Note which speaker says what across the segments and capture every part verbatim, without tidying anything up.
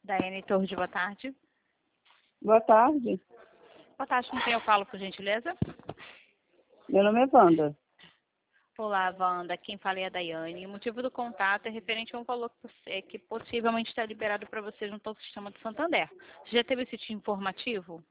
Speaker 1: Daiane Torres, boa tarde.
Speaker 2: Boa tarde.
Speaker 1: Boa tarde, com quem eu falo, por gentileza?
Speaker 2: Meu nome é Wanda.
Speaker 1: Olá, Wanda. Quem fala é a Daiane. O motivo do contato é referente a um valor que, você, que possivelmente está liberado para você junto ao sistema do Santander. Você já teve esse tipo informativo?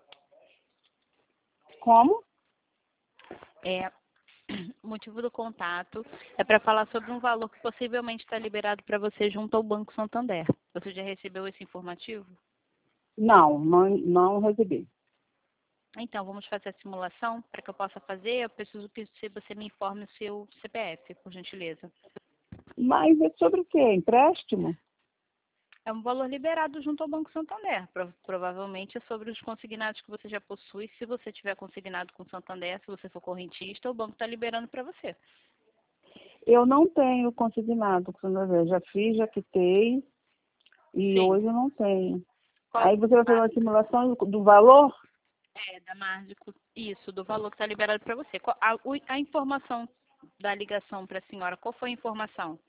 Speaker 2: Como?
Speaker 1: É, o motivo do contato é para falar sobre um valor que possivelmente está liberado para você junto ao Banco Santander. Você já recebeu esse informativo?
Speaker 2: Não, não, não recebi.
Speaker 1: Então, vamos fazer a simulação. Para que eu possa fazer, eu preciso que você me informe o seu C P F, por gentileza.
Speaker 2: Mas é sobre o quê? Empréstimo?
Speaker 1: É um valor liberado junto ao Banco Santander. Pro- provavelmente é sobre os consignados que você já possui. Se você tiver consignado com o Santander, se você for correntista, o banco está liberando para você.
Speaker 2: Eu não tenho consignado com o Santander. Já fiz, já quitei e
Speaker 1: Sim.
Speaker 2: hoje eu não tenho.
Speaker 1: Qual
Speaker 2: Aí você vai fazer
Speaker 1: a,
Speaker 2: uma simulação do, do valor?
Speaker 1: é, da Margico, isso, do valor que está liberado para você. Qual- A, o- a informação da ligação para a senhora, qual foi a informação?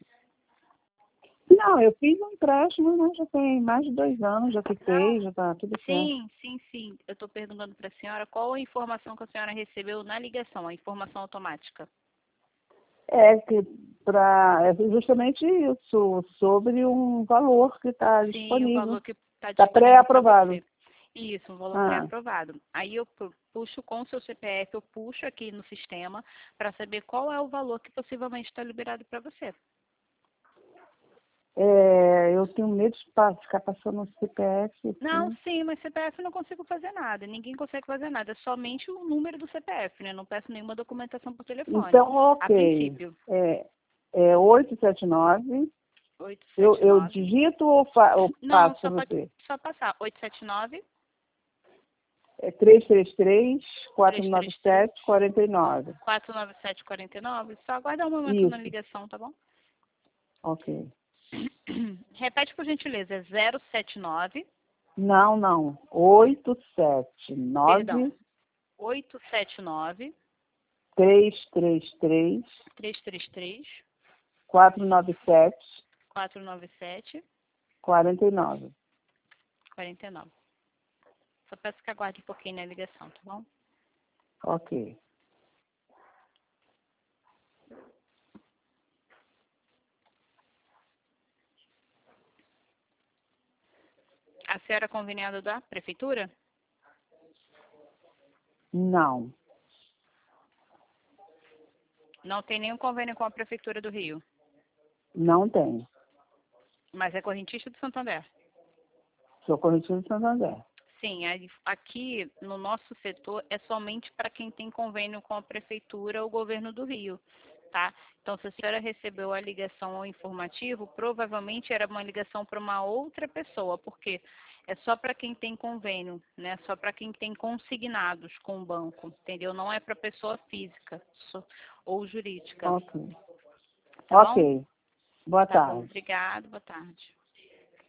Speaker 2: Não, eu fiz um empréstimo, mas já tem mais de dois anos, já
Speaker 1: Não.
Speaker 2: quitei, já está tudo certo.
Speaker 1: Sim, sim, sim. Eu estou perguntando para a senhora qual a informação que a senhora recebeu na ligação, a informação automática.
Speaker 2: É que para é justamente isso, sobre um valor que está
Speaker 1: Sim, o
Speaker 2: disponível.
Speaker 1: valor que está
Speaker 2: Está
Speaker 1: disponível para
Speaker 2: pré-aprovado.
Speaker 1: você. Isso, um valor
Speaker 2: Ah.
Speaker 1: pré-aprovado. Aí eu pu- puxo com o seu C P F, eu puxo aqui no sistema para saber qual é o valor que possivelmente está liberado para você.
Speaker 2: É, eu tenho medo de pa- ficar passando o C P F,
Speaker 1: Não,
Speaker 2: assim.
Speaker 1: sim, mas C P F eu não consigo fazer nada. Ninguém consegue fazer nada. É somente o número do C P F, né? Não peço nenhuma documentação por telefone.
Speaker 2: Então,
Speaker 1: A
Speaker 2: ok.
Speaker 1: princípio.
Speaker 2: É, é oitocentos e setenta e nove. Eu, eu
Speaker 1: oitocentos e setenta e nove.
Speaker 2: digito ou, fa, ou
Speaker 1: Não,
Speaker 2: passo
Speaker 1: só
Speaker 2: para
Speaker 1: pode
Speaker 2: você?
Speaker 1: só passar. oitocentos e setenta e nove,
Speaker 2: É três três três, quatro
Speaker 1: trezentos e
Speaker 2: nove
Speaker 1: trinta e três,
Speaker 2: sete, quatro nove.
Speaker 1: quatrocentos e noventa e sete, quarenta e nove. Só aguarda um momento na
Speaker 2: Isso,
Speaker 1: ligação, tá bom?
Speaker 2: ok.
Speaker 1: Repete, por gentileza. É zero sete nove,
Speaker 2: Não, não. oitocentos e setenta e
Speaker 1: perdão,
Speaker 2: nove,
Speaker 1: oitocentos e setenta e nove,
Speaker 2: trezentos e trinta e três,
Speaker 1: trezentos e trinta e três,
Speaker 2: quatrocentos e noventa e sete,
Speaker 1: quatrocentos e noventa e sete,
Speaker 2: quarenta e nove.
Speaker 1: quarenta e nove. Só peço que aguarde um pouquinho na ligação, tá bom?
Speaker 2: Ok.
Speaker 1: A senhora é conveniada da prefeitura?
Speaker 2: Não,
Speaker 1: Não tem nenhum convênio com a prefeitura do Rio,
Speaker 2: não tenho.
Speaker 1: mas é correntista do Santander.
Speaker 2: Sou corretivo de Santander.
Speaker 1: Sim, aí- aqui no nosso setor é somente para quem tem convênio com a prefeitura ou o governo do Rio, tá? Então, se a senhora recebeu a ligação ao informativo, provavelmente era uma ligação para uma outra pessoa, porque é só para quem tem convênio, né? Só para quem tem consignados com o banco, entendeu? Não é para pessoa física só- ou jurídica,
Speaker 2: Ok.
Speaker 1: tá bom?
Speaker 2: Ok. Boa
Speaker 1: Tá bom,
Speaker 2: tarde.
Speaker 1: obrigada, boa tarde.